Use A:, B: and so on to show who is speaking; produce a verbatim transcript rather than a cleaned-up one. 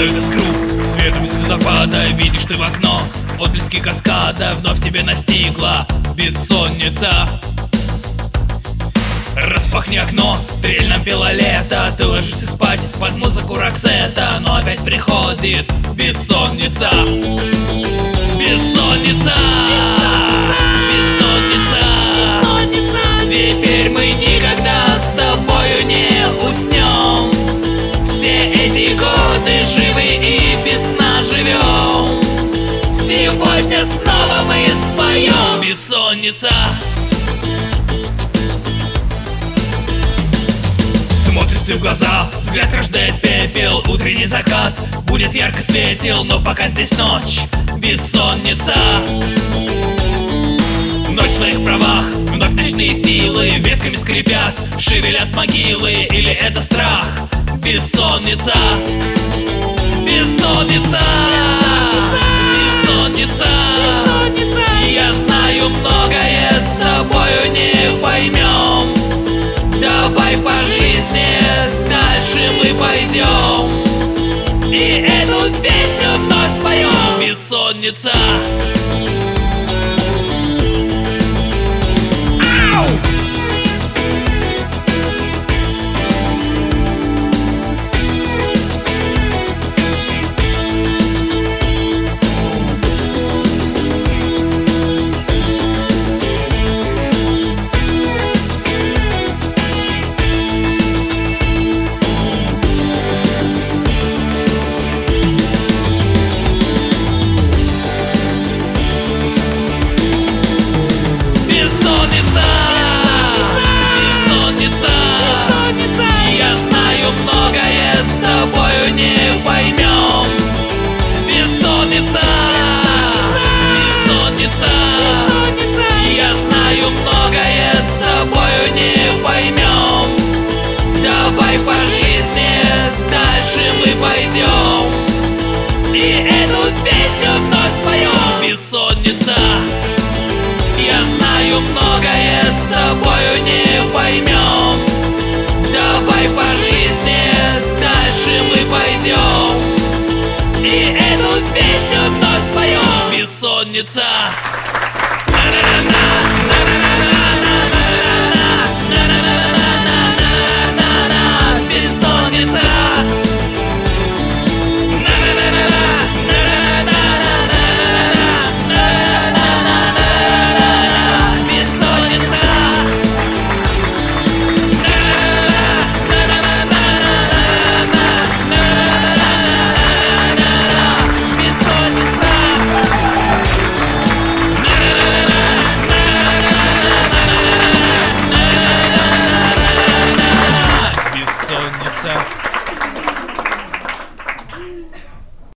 A: Падают из круг светом звездопада. Видишь ты в окно отблески каскада. Вновь тебя настигла бессонница. Распахни окно, трель нам пела лето. Ты ложишься спать под музыку Роксета, но опять приходит бессонница. Бессонница, бессонница, бессонница. Теперь мы никогда с тобою не уснем. Все эти годы живы и без сна живем. Сегодня снова мы споем. Бессонница. Смотришь ты в глаза, взгляд рождает пепел. Утренний закат будет ярко светил, но пока здесь ночь. Бессонница. Ночь в своих правах, вновь ночные силы ветками скрипят, шевелят могилы. Или это страх? Бессонница. Бессонница. Бессонница. Я знаю, многое с тобою не поймем. Давай по жизни дальше мы пойдем и эту песню вновь споем. Бессонница. Бессонница, бессонница, я знаю, многое с тобою не поймем. Давай по жизни дальше мы пойдем и эту песню вновь споем. Бессонница. Я знаю, многое с тобою не поймем. Давай по жизни дальше мы пойдем и эту песню вновь споем. Бессонница.